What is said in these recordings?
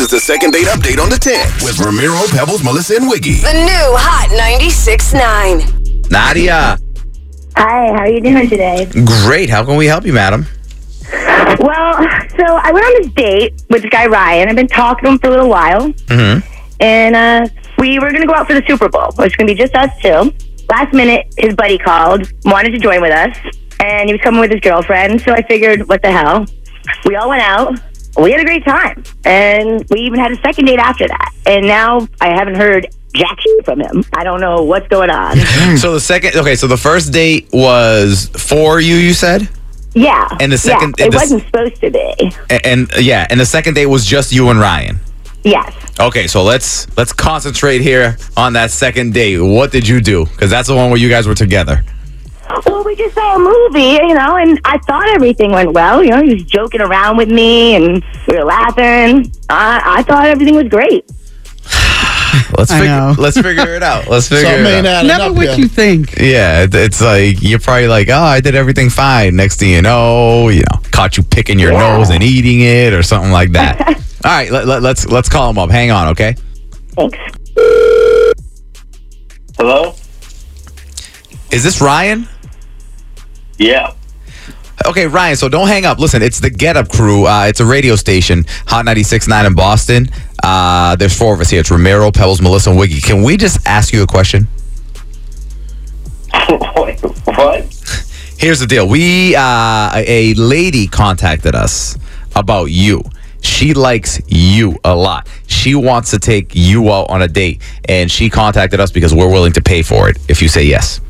is the second date update on the 10th with Ramiro, Pebbles, Melissa, and Wiggy. The new Hot 96.9. Nadia. Hi, how are you doing today? Great. How can we help you, madam? Well, so I went on this date with this guy, Ryan. I've been talking to him for a little while. Mm-hmm. And we were going to go out for the Super Bowl. It was going to be just us two. Last minute, his buddy called, wanted to join with us. And he was coming with his girlfriend. So I figured, what the hell? We all went out. We had a great time. And we even had a second date after that. And now I haven't heard jack shit from him. I don't know what's going on. So the first date was for you said? Yeah. And the second... it wasn't supposed to be. And the second date was just you and Ryan? Yes. Okay, so let's concentrate here on that second date. What did you do? Because that's the one where you guys were together. Well, we just saw a movie, and I thought everything went well. He was joking around with me, and we were laughing. I thought everything was great. Let's figure it out. Let's figure it out. Never what you think. Yeah, it's like you're probably like, oh, I did everything fine. Next thing you know, caught you picking your nose and eating it or something like that. All right, let's call him up. Hang on, okay? Thanks. Hello? Is this Ryan? Yeah. Okay, Ryan, so don't hang up. Listen, it's the Get Up Crew. It's a radio station, Hot 96.9 in Boston. There's four of us here. It's Ramiro, Pebbles, Melissa, and Wiggy. Can we just ask you a question? Wait, what? Here's the deal. A lady contacted us about you. She likes you a lot. She wants to take you out on a date, and she contacted us because we're willing to pay for it if you say yes.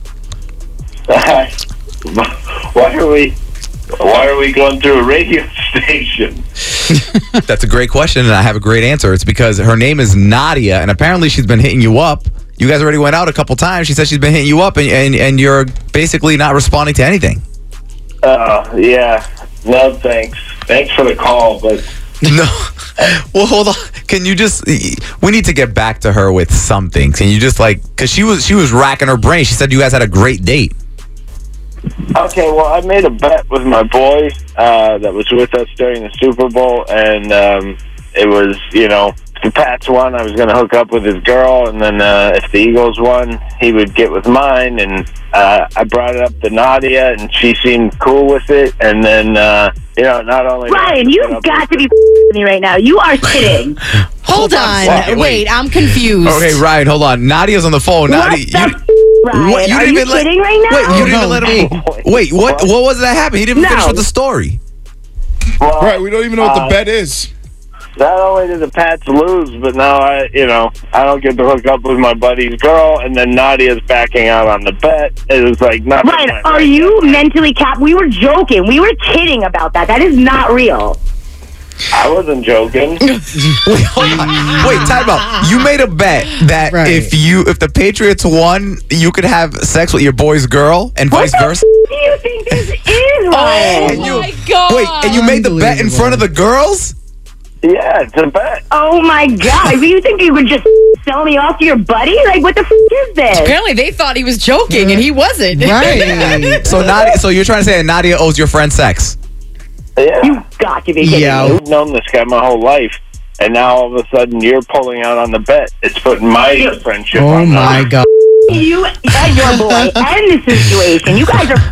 Why are we going through a radio station? That's a great question, and I have a great answer. It's because her name is Nadia, and apparently she's been hitting you up. You guys already went out a couple times. She said she's been hitting you up, and you're basically not responding to anything. Yeah. No, thanks. Thanks for the call, but... No. Well, hold on. Can you just... We need to get back to her with something. Can you just, because she was racking her brain. She said you guys had a great date. Okay, well, I made a bet with my boy that was with us during the Super Bowl, and it was, if the Pats won, I was going to hook up with his girl, and then if the Eagles won, he would get with mine, and I brought it up to Nadia, and she seemed cool with it, and then, not only... Ryan, you've got to be with me right now. You are kidding. Hold on. Wait, I'm confused. Okay, Ryan, hold on. Nadia's on the phone. Ryan, What, are you kidding right now? Wait, you didn't even let him... Wait, what was that happen? He didn't even finish with the story. Well, Right, we don't even know what the bet is. not only did the Pats lose, but now I don't get to hook up with my buddy's girl, and then Nadia's backing out on the bet. It was like nothing. Ryan, are you mentally capped? We were joking. We were kidding about that. That is not real. I wasn't joking. Wait, hold on. Wait, time out. You made a bet that if the Patriots won, you could have sex with your boy's girl and vice versa. What do you think this is, Ryan? Oh my God! Wait, and you made the bet in front of the girls? Yeah, it's a bet. Oh my God! You think you could just sell me off to your buddy? Like, what the is this? Apparently, they thought he was joking, and he wasn't. Right. So you're trying to say that Nadia owes your friend sex? Yeah. You got to be kidding me. I've known this guy my whole life, and now all of a sudden you're pulling out on the bet. It's putting my friendship on. Oh my God! You and your boy and the situation. You guys are.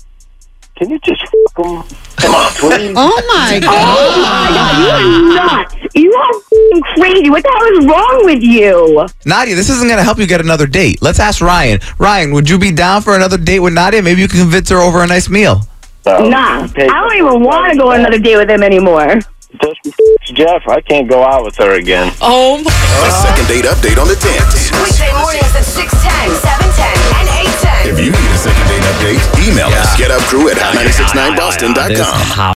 Can you just fuck him? Come on, please. Oh my God! Oh my God! You are nuts. You are f***ing crazy. What the hell is wrong with you? Nadia, this isn't going to help you get another date. Let's ask Ryan. Ryan, would you be down for another date with Nadia? Maybe you can convince her over a nice meal. Nah, I don't even want to go on another date with him anymore. Just Jeff, I can't go out with her again. Oh my The second date update on the 10th. Weekday mornings at 6:10, 7:10, and 8:10. If you need a second date update, email us. GetUpCrew at hot969boston.com.